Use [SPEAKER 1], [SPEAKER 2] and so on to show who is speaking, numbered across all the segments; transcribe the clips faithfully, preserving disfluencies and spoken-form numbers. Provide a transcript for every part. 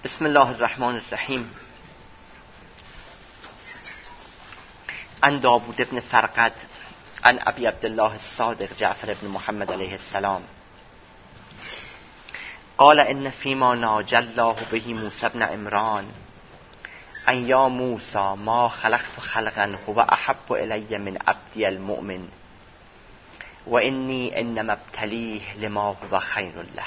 [SPEAKER 1] بسم الله الرحمن الرحیم. عن داوود ابن فرقد عن ابی عبدالله الصادق جعفر ابن محمد علیه السلام قال ان فيما ناجى الله به موسى ابن عمران ان یا موسى ما خلقت خلقا هو احب الی من عبدی المؤمن و انی انما ابتلیه لما هو خیر له.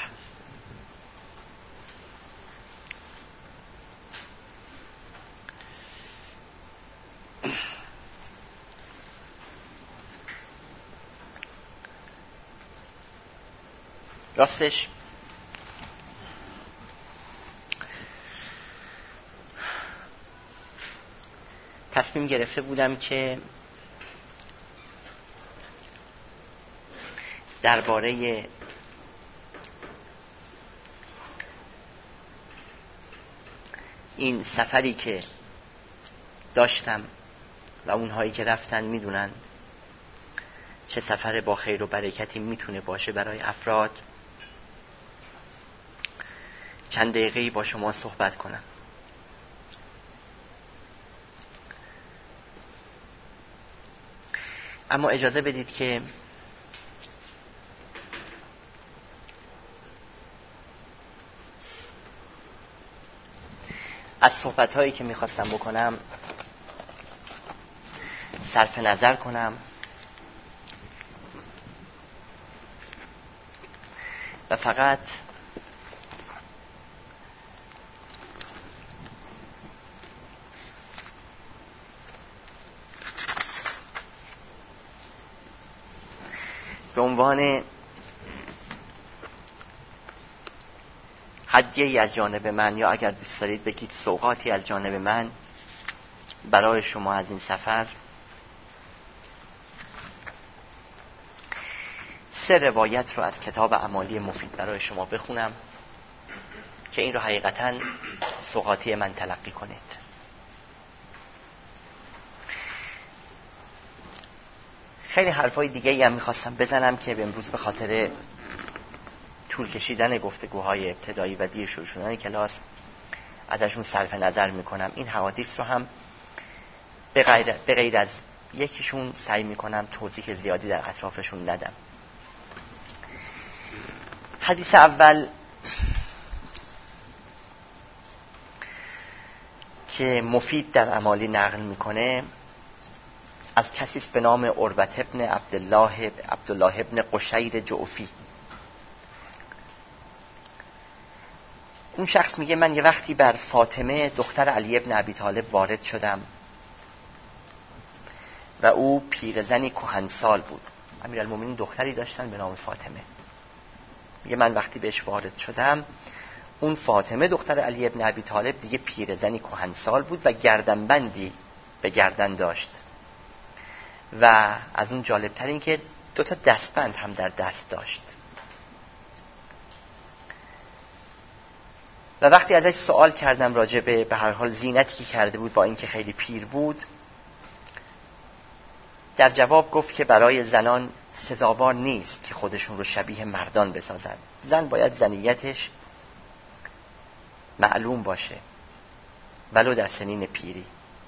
[SPEAKER 1] راستش تصمیم گرفته بودم که درباره این سفری که داشتم و اونهایی که رفتن میدونن چه سفر با خیر و برکتی میتونه باشه برای افراد، چند دقیقه‌ای با شما صحبت کنم. اما اجازه بدید که از صحبت‌هایی که میخواستم بکنم صرف نظر کنم و فقط به عنوان هدیه‌ای از جانب من، یا اگر دوست دارید بگید سوغاتی از جانب من برای شما از این سفر، سه روایت رو از کتاب اعمالی مفید برای شما بخونم که این رو حقیقتاً سوغاتی من تلقی کنید. خیلی حرفای دیگه‌ای هم می‌خواستم بزنم که امروز به خاطر طول کشیدن گفتگوهای ابتدایی و دیر شروع شدن کلاس ازشون صرف نظر می‌کنم. این حوادث رو هم به غیر, به غیر از یکیشون سعی می‌کنم توضیح زیادی در اطرافشون ندم. حدیث اول که مفید در اعمالی نقل می‌کنه از کسی است به نام عربة ابن عبدالله عبدالله ابن قشیر جعفی. اون شخص میگه من یه وقتی بر فاطمه دختر علی ابن ابی طالب وارد شدم و او پیرزنی کهنسال بود. امیرالمومنین دختری داشتن به نام فاطمه. میگه من وقتی بهش وارد شدم اون فاطمه دختر علی ابن ابی طالب دیگه پیرزنی کهنسال بود و گردنبندی به گردن داشت و از اون جالبتر این که دو تا دستبند هم در دست داشت. و وقتی ازش سوال کردم راجع به به هر حال زینتی که کرده بود با اینکه خیلی پیر بود، در جواب گفت که برای زنان سزاوار نیست که خودشون رو شبیه مردان بسازن. زن باید زنیتش معلوم باشه ولو در سنین پیری.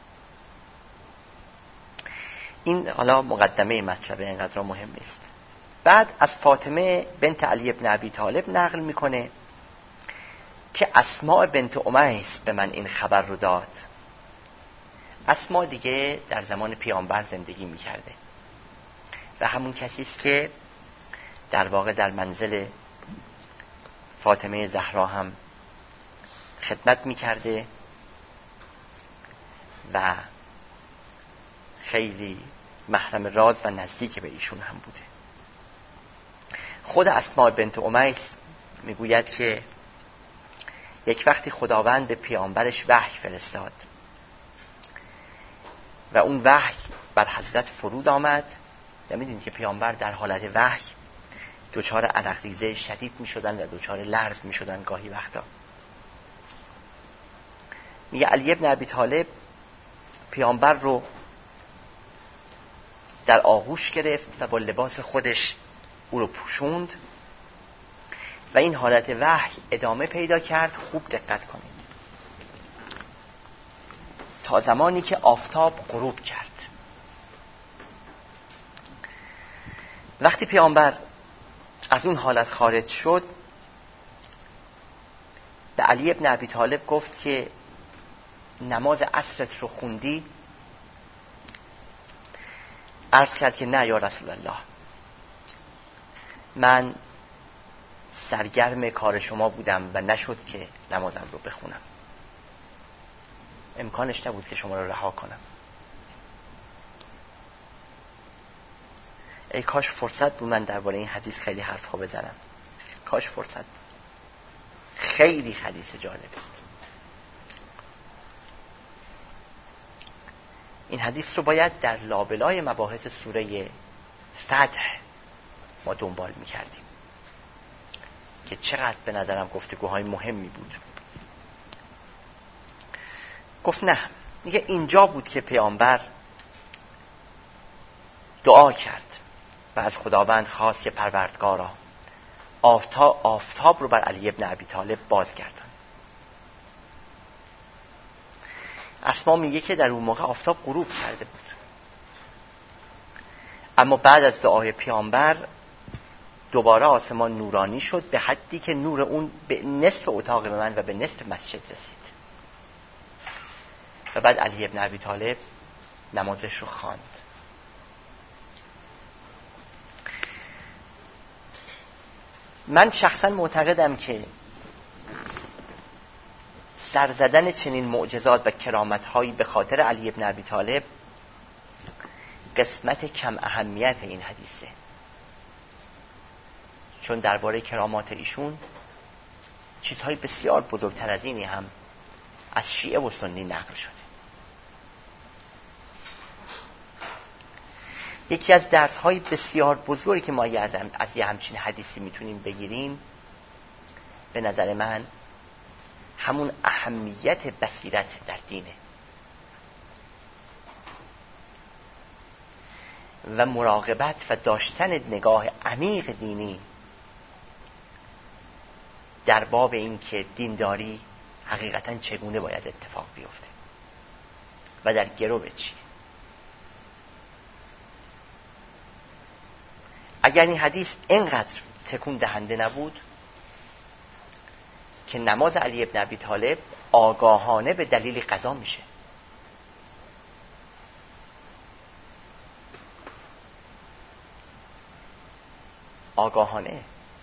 [SPEAKER 1] این حالا مقدمه مطلب، اینقدر مهم نیست. بعد از فاطمه بنت علی ابن ابی طالب نقل میکنه که اسماء بنت امیس به من این خبر رو داد. اسماء دیگه در زمان پیامبر زندگی میکرده و همون کسی است که در واقع در منزل فاطمه زهرا هم خدمت میکرده و خیلی محرم راز و نزدیک به ایشون هم بوده. خود اسماء بنت امیس میگوید که یک وقتی خداوند به پیامبرش وحی فرستاد و اون وحی بر حضرت فرود آمد. میدونید که پیامبر در حالت وحی دچار عرق ریزه شدید میشدن و دچار لرز میشدن گاهی وقتا. میگه علی ابن ابی طالب پیامبر رو در آغوش گرفت و با لباس خودش او رو پوشوند و این حالت وحی ادامه پیدا کرد. خوب دقت کنید. تا زمانی که آفتاب غروب کرد. وقتی پیامبر از اون حالت خارج شد، به علی ابن ابی طالب گفت که نماز عصرت رو خوندی؟ عرض کرد که نه یا رسول الله، من سرگرم کار شما بودم و نشد که نمازم رو بخونم، امکانش نبود که شما رو رها کنم. ای کاش فرصت بود من درباره این حدیث خیلی حرفا بزنم، کاش فرصت بود. خیلی حدیث جالب است. این حدیث رو باید در لابلای مباحث سوره فتح ما دنبال می‌کردیم که چقدر به نظرم گفتگوهای مهمی بود. گفت نه، دیگه اینجا بود که پیامبر دعا کرد و از خداوند خواست که پروردگارا آفتاب, آفتاب رو بر علی ابن ابی طالب بازگردان. اسما میگه که در اون موقع آفتاب غروب کرده بود، اما بعد از دعای پیامبر دوباره آسمان نورانی شد به حدی که نور اون به نصف اتاق من و به نصف مسجد رسید. و بعد علی ابن ابی طالب نمازش رو خواند. من شخصا معتقدم که سر زدن چنین معجزات و کرامت‌هایی به خاطر علی ابن ابی طالب قسمت کم اهمیت این حدیثه، چون درباره کرامات ایشون چیزهای بسیار بزرگتر از اینی هم از شیعه و سنی نقل شده. یکی از درس‌های بسیار بزرگی که ما از یه همچین حدیثی میتونیم بگیریم به نظر من همون اهمیت بصیرت در دینه و مراقبت و داشتن نگاه عمیق دینی در باب این که دینداری حقیقتاً چگونه باید اتفاق بیفته و در گرو چیه. اگر این حدیث اینقدر تکون دهنده نبود که نماز علی ابن ابی طالب آگاهانه به دلیل قضا میشه، آگاهانه.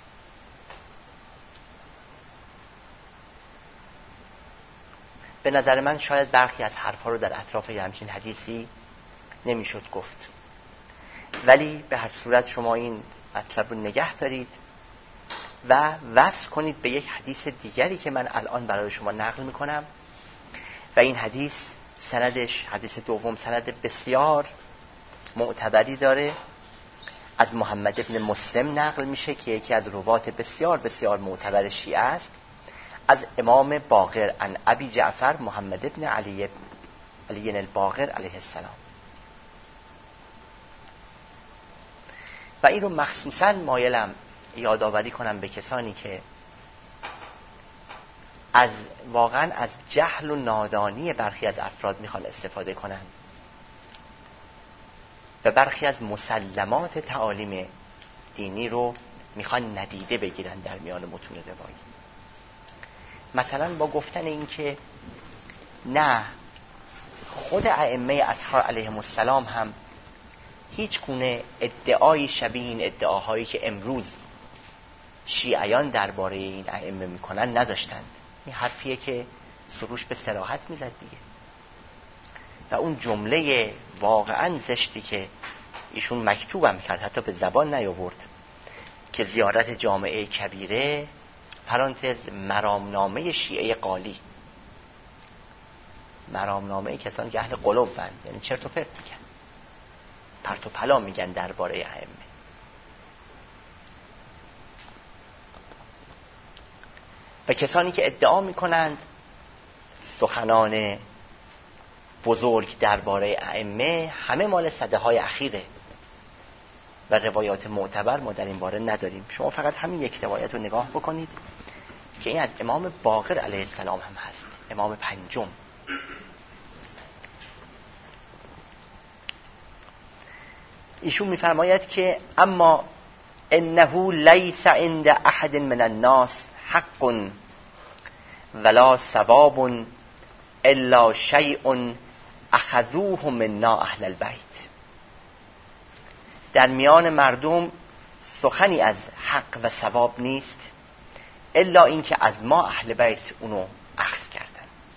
[SPEAKER 1] به نظر من شاید برخی از حرفا رو در اطراف یه همچین حدیثی نمیشد گفت، ولی به هر صورت شما این مطلب رو نگه دارید و وصل کنید به یک حدیث دیگری که من الان برای شما نقل میکنم و این حدیث سندش، حدیث دوم، سند بسیار معتبری داره. از محمد ابن مسلم نقل میشه که یکی از روات بسیار بسیار معتبر شیعه است، از امام باقر عن ابی جعفر محمد ابن علی علی الباقر علیه السلام. و این رو مخصوصاً مایلم یادآوری کنم به کسانی که از واقعاً از جهل و نادانی برخی از افراد میخوان استفاده کنن و برخی از مسلمات تعالیم دینی رو میخوان ندیده بگیرن در میان متون روایی. مثلا با گفتن این که نه، خود ائمه اطهار علیهم السلام هم هیچ گونه ادعای شبیه این ادعاهایی که امروز شیعیان درباره این ائمه میکنن نداشتند. این حرفیه که سروش به صراحت میزد دیگه. و اون جمله واقعا زشتی که ایشون مکتوبم کرد، حتی به زبان نیاورد، که زیارت جامعه کبیره پرانتز مرامنامه شیعه قالی، مرامنامه کسان که اهل قلوبند، یعنی چرت و پرت میگن، پرت و پلا میگن درباره ائمه. و کسانی که ادعا میکنند سخنان بزرگ درباره ائمه همه مال سده های اخیره و روایات معتبر ما در این باره نداریم. شما فقط همین یک روایت رو نگاه بکنید که این از امام باقر علیه السلام هم هست، امام پنجم. ایشون میفرماید که اما انه لیس عند احد من الناس حق ولا ثواب الا شیء اخذوه منا اهل البیت. در میان مردم سخنی از حق و ثواب نیست الا اینکه از ما اهل بیت اونو اخذ کردن.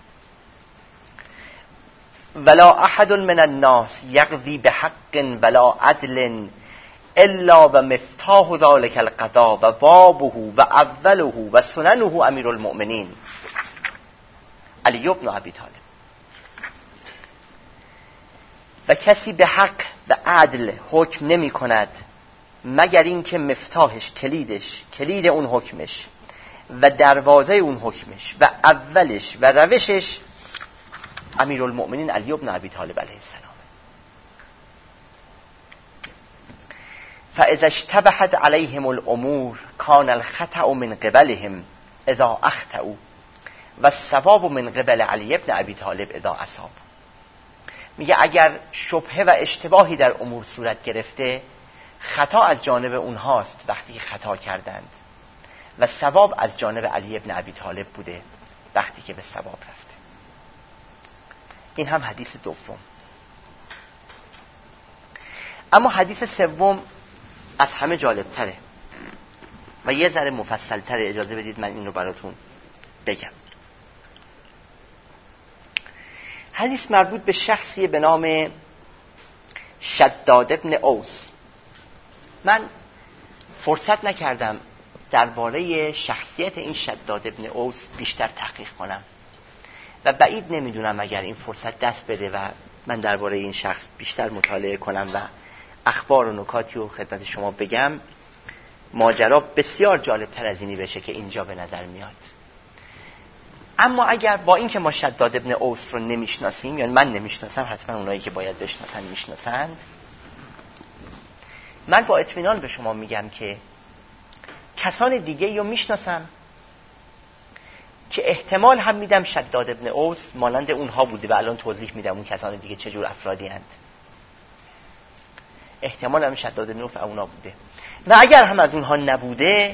[SPEAKER 1] ولا احد من الناس یقضی بحق ولا عدل الا و مفتاح ذلك القضاء و بابه و اوله و سننه امیر المؤمنین علی بن ابی طالب. و کسی به حق و عدل حکم نمی کند مگر اینکه مفتاحش، کلیدش، کلید اون حکمش و دروازه اون حکمش و اولش و روشش امیر المؤمنین علی بن ابی طالب علیه السلام. فاذا اشتبهت علیهم الامور کان الخطأ من قبلهم اذا اخطأوا و الصواب من قبل علی بن ابی طالب اذا اصاب. میگه اگر شبهه و اشتباهی در امور صورت گرفته، خطا از جانب اونهاست وقتی خطا کردند و ثواب از جانب علی بن ابی طالب بوده وقتی که به ثواب رفته. این هم حدیث دوم. اما حدیث سوم از همه جالب تره و یه ذره مفصل تره. اجازه بدید من این رو براتون بگم. حدیث مربوط به شخصی به نام شداد ابن اوس. من فرصت نکردم درباره شخصیت این شداد ابن اوس بیشتر تحقیق کنم و بعید نمیدونم اگر این فرصت دست بده و من درباره این شخص بیشتر مطالعه کنم و اخبار و نکاتی رو خدمت شما بگم، ماجرا بسیار جالب تر از اینی بشه که اینجا به نظر میاد. اما اگر با این که ما شداد ابن اوس رو نمیشناسیم، یعنی من نمیشناسم، حتما اونایی که باید بشناسن میشناسن، من با اطمینان به شما میگم که کسان دیگه رو میشناسم که احتمال هم میدم شداد ابن اوس مانند اونها بوده و الان توضیح میدم اون کسان دیگه چجور افرادی هند. احتمال هم شداد ابن اوس اونا بوده و اگر هم از اونها نبوده،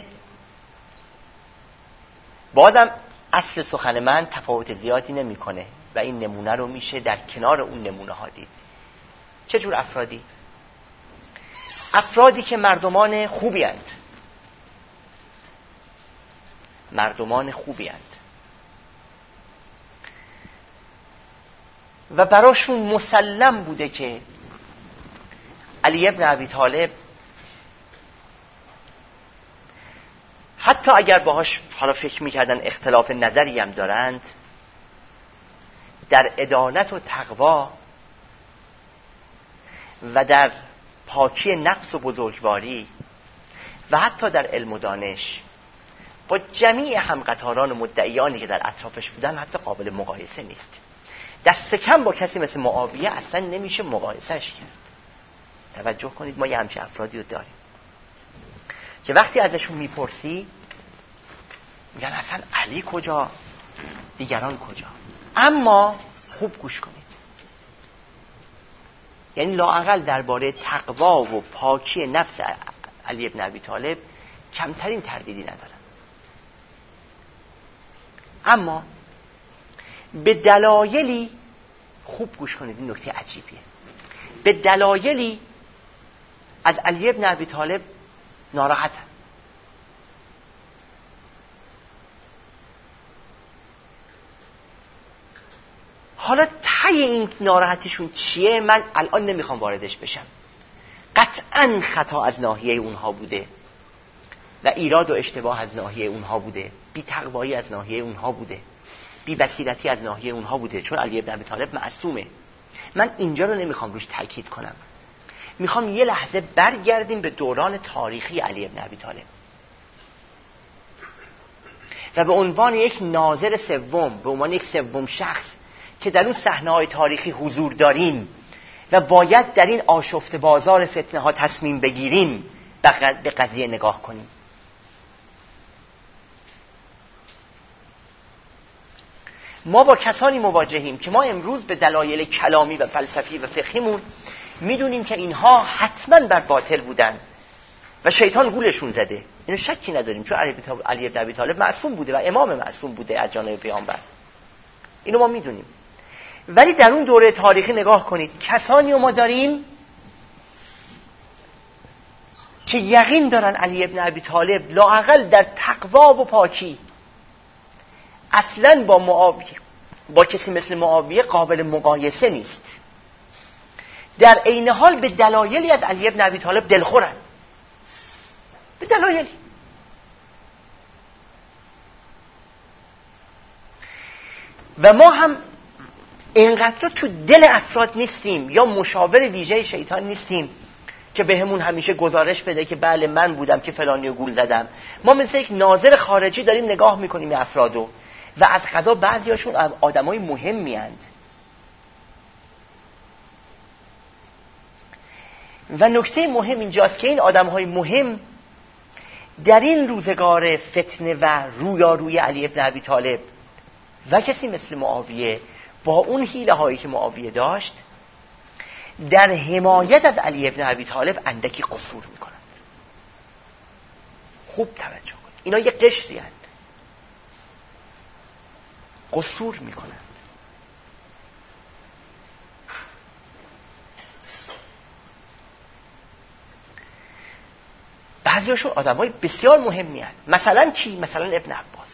[SPEAKER 1] بازم اصل سخن من تفاوت زیادی نمیکنه و این نمونه رو میشه در کنار اون نمونه ها دید. چجور افرادی؟ افرادی که مردمان خوبی هند. مردمان خوبی هند و براشون مسلم بوده که علی ابن ابی طالب حتی اگر باهاش حالا فکر میکردن اختلاف نظری هم دارند، در عدالت و تقوا و در پاکی نفس و بزرگواری و حتی در علم و دانش با جمیع همقطاران و مدعیانی که در اطرافش بودن حتی قابل مقایسه نیست. دست کم با کسی مثل معاویه اصلا نمیشه مقایسهش کرد. توجه کنید ما یه همچه افرادی رو داریم که وقتی ازشون میپرسی میگن اصلا علی کجا، دیگران کجا. اما خوب گوش کنید، یعنی لااقل درباره تقوا و پاکی نفس علی ابن ابی طالب کمترین تردیدی ندارن. اما به دلایلی، خوب گوش کنید این نکته عجیبیه، به دلایلی از علی ابن ابی طالب ناراحتن. حالا ته این ناراحتیشون چیه من الان نمیخوام واردش بشم. قطعاً خطا از ناحیه اونها بوده و ایراد و اشتباه از ناحیه اونها بوده، بی تقوایی از ناحیه اونها بوده، بی بصیرتی از ناحیه اونها بوده، چون علی ابن ابی طالب معصومه. من اینجا رو نمیخوام روش تاکید کنم، میخوام یه لحظه برگردیم به دوران تاریخی علی ابن ابی طالب و به عنوان یک ناظر سوم، به عنوان یک سوم شخص که در اون صحنه‌های تاریخی حضور داریم و باید در این آشفته بازار فتنه ها تصمیم بگیریم به قضیه نگاه کنیم. ما با کسانی مواجهیم که ما امروز به دلایل کلامی و فلسفی و فقهیمون میدونیم که اینها حتما بر باطل بودن و شیطان گولشون زده، اینو شکی نداریم، چون علی بن ابی طالب معصوم بوده و امام معصوم بوده از جانب پیامبر، اینو ما میدونیم. ولی در اون دوره تاریخی نگاه کنید، کسانی رو ما داریم که یقین دارن علی بن ابی طالب لااقل در تقوا و پاکی اصلاً با معاویه با کسی مثل معاویه قابل مقایسه نیست، در عین حال به دلایلی از علی بن ابی طالب دلخورن، به دلایلی. و ما هم اینقدر تو دل افراد نیستیم یا مشاور ویژه شیطان نیستیم که بهمون همیشه گزارش بده که بله من بودم که فلانی رو گول زدم. ما مثل یک ناظر خارجی داریم نگاه میکنیم این افرادو و از قضا بعضیاشون آدمای مهمی اند. و نکته مهم اینجاست که این آدمهای مهم در این روزگار فتنه و رویاروی علی بن ابی طالب و کسی مثل معاویه با اون حیله هایی که معاویه داشت در حمایت از علی بن ابی طالب اندکی قصور میکنند. خوب توجه کنید، اینا یک قشری هستند، قصور میکنند. بعضیاشون آدمای بسیار مهمی هستند. مثلا کی؟ مثلا ابن عباس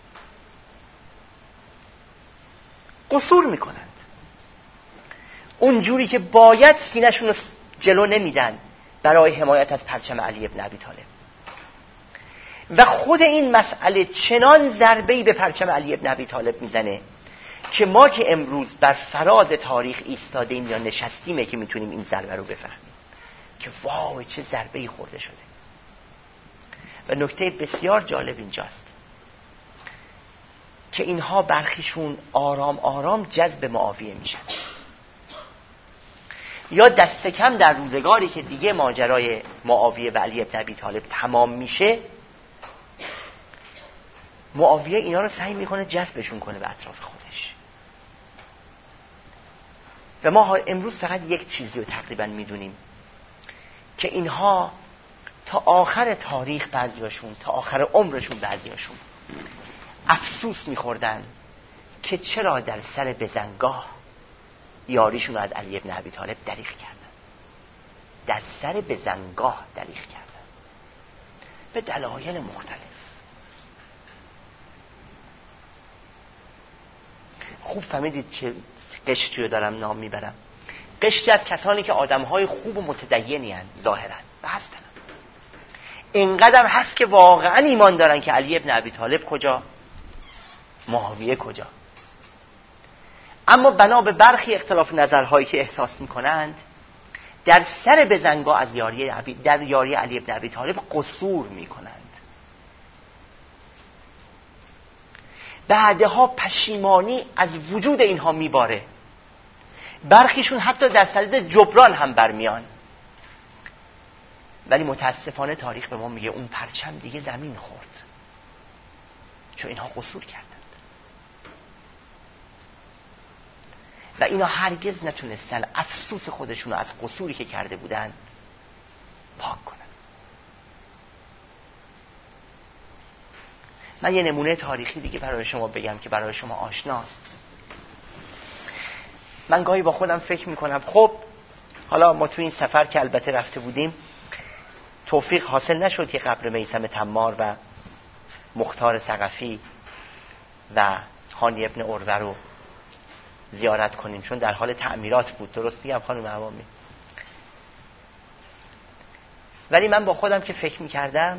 [SPEAKER 1] قصور میکنند، اونجوری که باید سینه‌شون رو جلو نمیدن برای حمایت از پرچم علی بن ابی طالب. و خود این مسئله چنان ضربه‌ای به پرچم علی بن ابی طالب میزنه که ما که امروز بر فراز تاریخ ایستادیم یا نشستیمه که میتونیم این ضربه رو بفهمیم که وای چه ضربه‌ای خورده شده. و نکته بسیار جالب اینجاست که اینها برخیشون آرام آرام جذب معاویه میشن، یا دست کم در روزگاری که دیگه ماجرای معاویه و علی بن ابی طالب تمام میشه، معاویه اینا رو سعی میکنه جذبشون کنه به اطراف خودش. و ما امروز فقط یک چیزی رو تقریبا میدونیم که اینها تا آخر تاریخ بعضیاشون، تا آخر عمرشون بعضیاشون افسوس میخوردن که چرا در سر بزنگاه یاریشون رو از علی بن ابی طالب دریغ کردن، در سر بزنگاه دریغ کردن به دلایل مختلف. خوب فهمیدید چه قشتی رو دارم نام میبرم؟ قشتی از کسانی که آدمهای خوب و متدینی هستند ظاهرا و هستن، اینقدر هست که واقعا ایمان دارن که علی بن ابی طالب کجا، معاویه کجا، اما بنا به برخی اختلاف نظرهایی که احساس میکنند در سر بزنگاه از یاری عبی در یاری علی بن ابی طالب قصور میکنند. بعدها پشیمانی از وجود اینها میباره، برخیشون حتی در صدد جبران هم برمیان. ولی متاسفانه تاریخ به ما میگه اون پرچم دیگه زمین خورد، چون اینها قصور کردند و اینا هرگز نتونستن افسوس خودشون رو از قصوری که کرده بودن پاک کنن. من یه نمونه تاریخی دیگه برای شما بگم که برای شما آشناست. من گاهی با خودم فکر میکنم خب حالا ما تو این سفر که البته رفته بودیم توفیق حاصل نشد که قبر میثم تمار و مختار ثقفی و هانی ابن عروه رو زیارت کنیم، چون در حال تعمیرات بود. درست میگم خانم عوامی؟ ولی من با خودم که فکر میکردم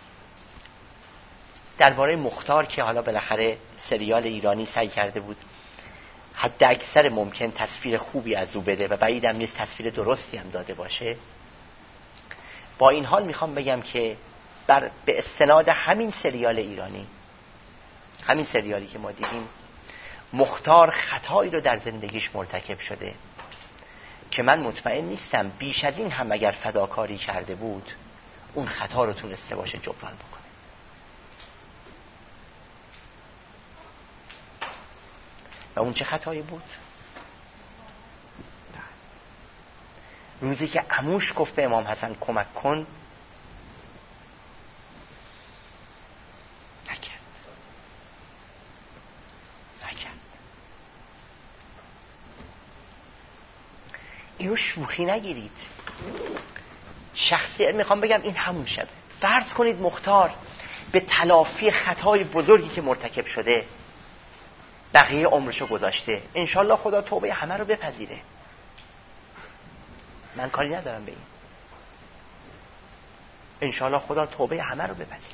[SPEAKER 1] درباره مختار که حالا بالاخره سریال ایرانی سعی کرده بود حد اکثر ممکن تصویر خوبی از او بده و بعیدم نیست تصویر درستی هم داده باشه، با این حال میخوام بگم که بر به استناد همین سریال ایرانی، همین سریالی که ما دیدیم، مختار خطایی رو در زندگیش مرتکب شده که من مطمئن نیستم بیش از این هم اگر فداکاری کرده بود اون خطا رو تونسته باشه جبران بکنه. و اون چه خطایی بود؟ روزی که عموش گفت به امام حسن کمک کن، نکرد نکرد اینو شوخی نگیرید. شخصی میخوام بگم این همون شبه. فرض کنید مختار به تلافی خطای بزرگی که مرتکب شده بقیه عمرشو گذاشته، انشالله خدا توبه همه رو بپذیره، من کاری ندارم به این، انشالله خدا توبه همه رو بپذیره.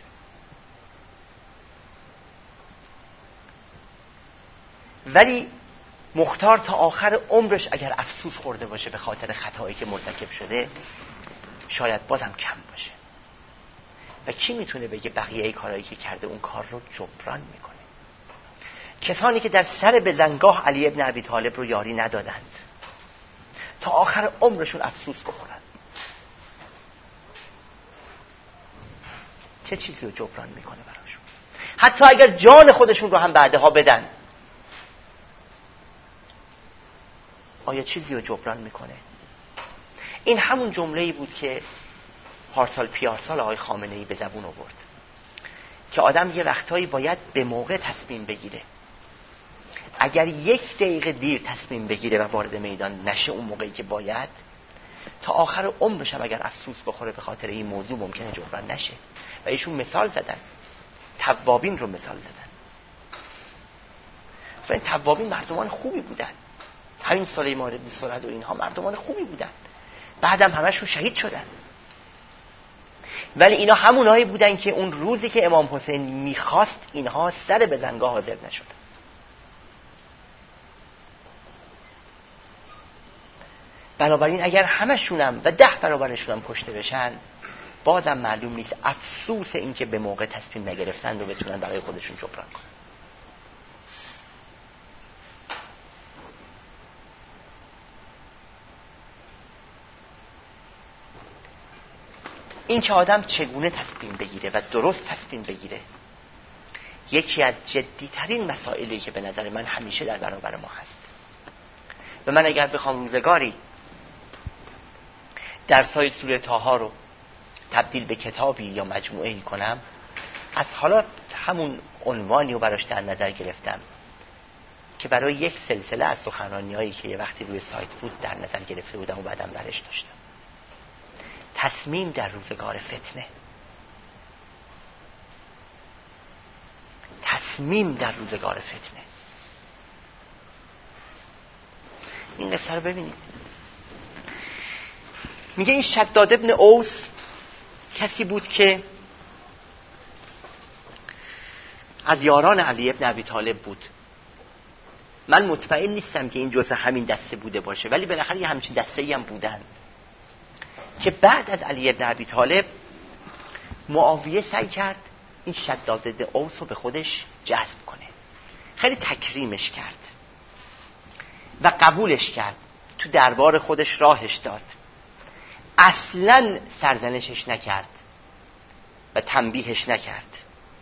[SPEAKER 1] ولی مختار تا آخر عمرش اگر افسوس خورده باشه به خاطر خطایی که مرتکب شده، شاید بازم کم باشه. و کی میتونه بگه بقیه ای کارهایی که کرده اون کار رو جبران میکنه؟ کسانی که در سر بزنگاه علی ابن ابی طالب رو یاری ندادند تا آخر عمرشون افسوس بخورن، چه چیزی رو جبران میکنه براشون؟ حتی اگر جان خودشون رو هم بعدها بدن، آیا چیزی رو جبران میکنه؟ این همون جمله‌ای بود که پارسال پیارسال آقای خامنه‌ای به زبون آورد که آدم یه وقتایی باید به موقع تصمیم بگیره. اگر یک دقیقه دیر تصمیم بگیره و وارد میدان نشه اون موقعی که باید، تا آخر عمرش هم اگر افسوس بخوره به خاطر این موضوع ممکنه جبران نشه. و ایشون مثال زدن، توابین رو مثال زدن. و این توابین مردمان خوبی بودن، همین سلیمان بن سرد و اینها مردمان خوبی بودن، بعدم همشون شهید شدن. ولی اینا همونایی بودن که اون روزی که امام حسین میخواست اینها سر به زنگاه حاضر نشدن. بنابراین اگر همشونم و ده برابرشونم کشته بشن، بازم معلوم نیست افسوس این که به موقع تصمیم نگرفتن رو بتونن برای خودشون جبران کنن. این که آدم چگونه تصمیم بگیره و درست تصمیم بگیره یکی از جدیترین مسائلی که به نظر من همیشه در برابر ما هست. و من اگر بخوام روزگاری درسای سوره طه رو تبدیل به کتابی یا مجموعه‌ای کنم، از حالا همون عنوانی رو براش در نظر گرفتم که برای یک سلسله از سخنرانی‌هایی که یه وقتی روی سایت بود در نظر گرفته بودم و بعدم برش داشتم. تصمیم در روزگار فتنه. تصمیم در روزگار فتنه. این قصه رو ببینید. میگه این شداد ابن اوس کسی بود که از یاران علی ابن ابی طالب بود. من مطمئن نیستم که این جزء همین دسته بوده باشه، ولی بالاخره یه همچین دسته‌ای هم بودن که بعد از علی ابن ابی طالب معاویه سعی کرد این شداد ابن اوس رو به خودش جذب کنه. خیلی تکریمش کرد و قبولش کرد، تو دربار خودش راهش داد، اصلاً سرزنشش نکرد و تنبیهش نکرد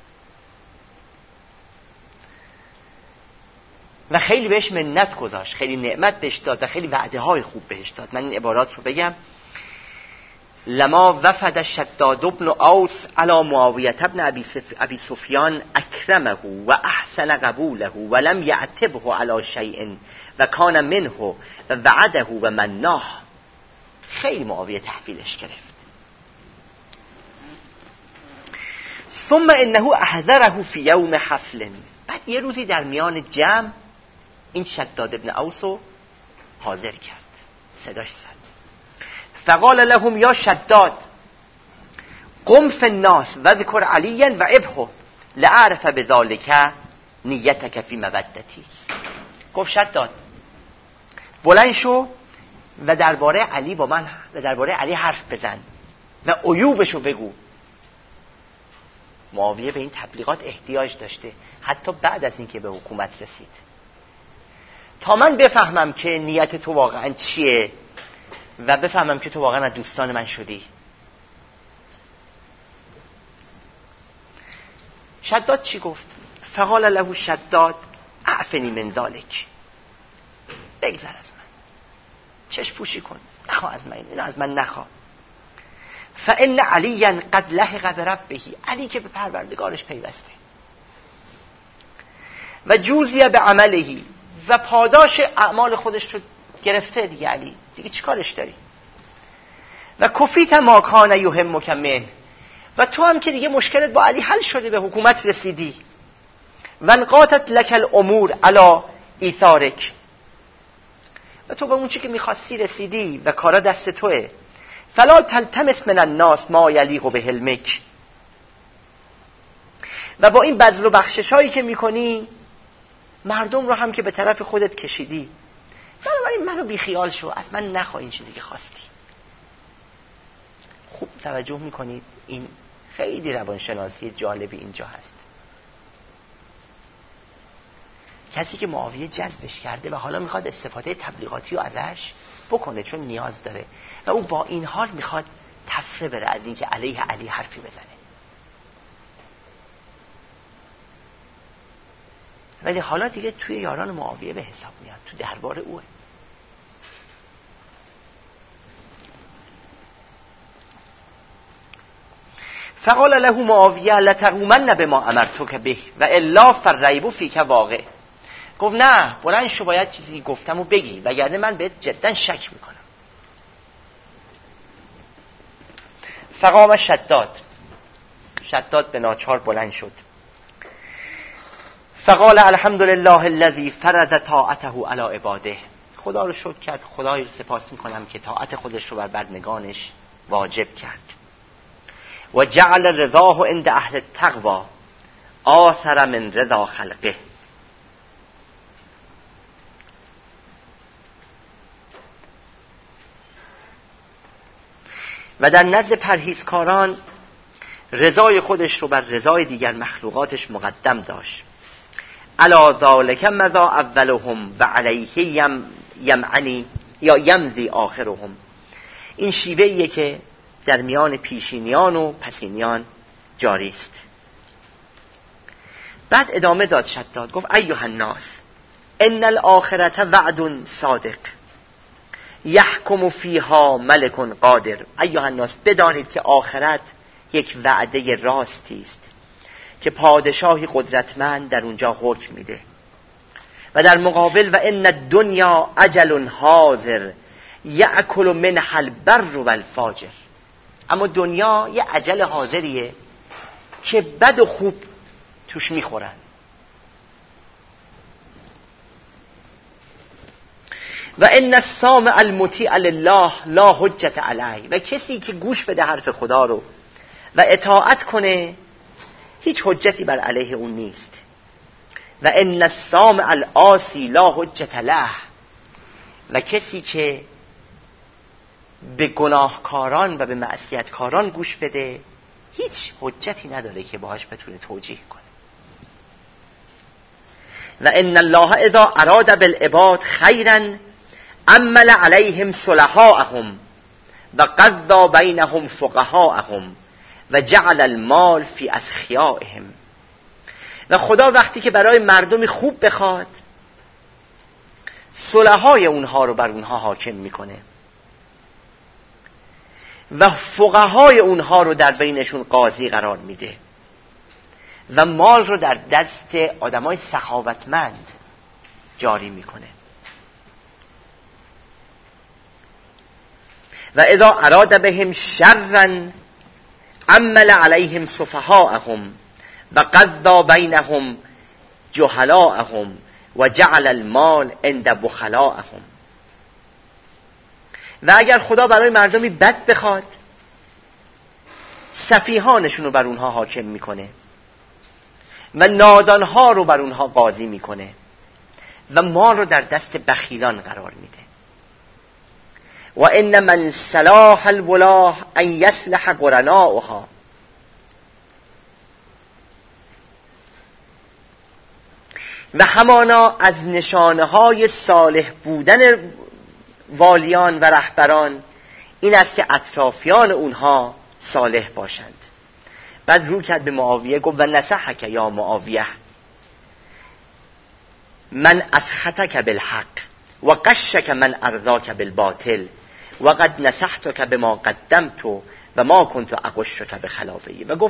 [SPEAKER 1] و خیلی بهش منت گذاشت، خیلی نعمت بهش داد و خیلی وعده های خوب بهش داد. من این عبارات رو بگم: لما وفد شداد ابن اوس علی معاویه ابن ابی سفیان اکرمه و احسن قبوله ولم یعتبه علی شیء و کان منه و وعده و مناه. خیلی معاویه تحویلش گرفت. ثم انه احضره فی یوم حفل. بعد یه روزی در میان جمع این شداد ابن اوس رو حاضر کرد، صداش زد. فقال لهم یا شداد قم فی الناس و ذکر علی و ابهو لعرف بذالک نیتک فی مودتی. گفت شداد بلند شو و درباره علی با من و درباره علی حرف بزن و عیوبشو بگو. معاویه به این تبلیغات احتیاج داشته، حتی بعد از اینکه به حکومت رسید، تا من بفهمم که نیت تو واقعا چیه و بفهمم که تو واقعا از دوستان من شدی. شداد چی گفت؟ فقال له شداد اعفنی من ذالک. بگذر از من، چشم پوشی کن، نخواه از من اینو از من نخواه. فان علی قد لحق بربه، علی که به پروردگارش پیوسته، و جوزی به عمله، و پاداش اعمال خودش رو گرفته دیگه. علی دیگه چیکارش داری؟ و کفیت ما کان یهمک من، و تو هم که دیگه مشکلت با علی حل شده، به حکومت رسیدی. و انقاطت لک الامور علی ایثارک، و تو به اون چی که میخواستی رسیدی و کارا دست توه. فلا تلتمس من الناس ما یلیق به حلمک، و با این بذل و بخشش هایی که میکنی مردم رو هم که به طرف خودت کشیدی، بنابراین منو بیخیال شو، از من نخواه این چیزی که خواستی. خوب توجه میکنید، این خیلی روانشناسی جالبی اینجا هست. کسی که معاویه جذبش کرده و حالا میخواد استفاده تبلیغاتی رو ازش بکنه چون نیاز داره، و او با این حال میخواد تفره بره از این که علیه علی حرفی بزنه، ولی حالا دیگه توی یاران معاویه به حساب میاد، تو دربار اوه. فقال له معاویه لتقومن بما امرتک به و الا فالریب فیک واقع. گفت نه، بلند شو، باید چیزی گفتم و بگی، وگرنه من بهت جدا شک میکنم. فقام شداد، شداد به ناچار بلند شد. فقال الحمد لله الذي فرض طاعته علی عباده، خدا رو شکر کرد، خدای رو سپاس میکنم که طاعت خودش رو بر بندگانش واجب کرد. و جعل رضاه عند اهل التقوی آثر من رضا خلقه، و در نزد پرهیزکاران رضای خودش رو بر رضای دیگر مخلوقاتش مقدم داشت. علی ذالک مضى اولهم و علیه یم یمعنی یا یمضی آخرهم. این شیوهیه که در میان پیشینیان و پسینیان جاری است. بعد ادامه داد شداد، گفت ایها الناس ان الاخرة وعد صادق یحکم فیها ملک قادر. ایها الناس، بدانید که آخرت یک وعده راستی است که پادشاهی قدرتمند در اونجا حکم میده. و در مقابل و ان الدنیا اجل حاضر یأکل منها البر و الفاجر. اما دنیا یه اجل حاضریه که بد و خوب توش میخورن. و ان السامع المطیع لله لا حجت علیه، و کسی که گوش بده حرف خدا رو و اطاعت کنه هیچ حجتی بر علیه اون نیست. و ان السامع العاصی لا حجت له، و کسی که به گناهکاران و به معصیتکاران گوش بده هیچ حجتی نداره که باهاش بتونه توجیه کنه. و ان الله اذا اراد بالعباد خیرا عمل علیهم صلحاءهم و قضى بینهم فقهاءهم و جعل المال فی اسخیائهم. و خدا وقتی که برای مردمی خوب بخواد صلحای اونها رو بر اونها حاکم میکنه و فقهای اونها رو در بینشون قاضی قرار میده و مال رو در دست آدمای سخاوتمند جاری میکنه. و اذا اراد بهم شرا عمل علیهم سفهاءهم و قضى بینهم جهلاءهم و جعل المال عند بخلاءهم. و اگر خدا برای مردمی بد بخواد سفیهانشون رو بر اونها حاکم میکنه و نادانها رو بر اونها قاضی میکنه و مال رو در دست بخیلان قرار میده. و ان من صلاح الولاه ان یصلح قرناؤها. و همانا از نشانه های صالح بودن والیان و رهبران این است که اطرافیان اونها صالح باشند. بعد رو کرد به معاویه، گفت و نصحک یا معاویه من اسخطک بالحق و قشک من ارضاک بالباطل و قد نصحتک بما قدمت و ما کنت اقشک بخلافه. و گفت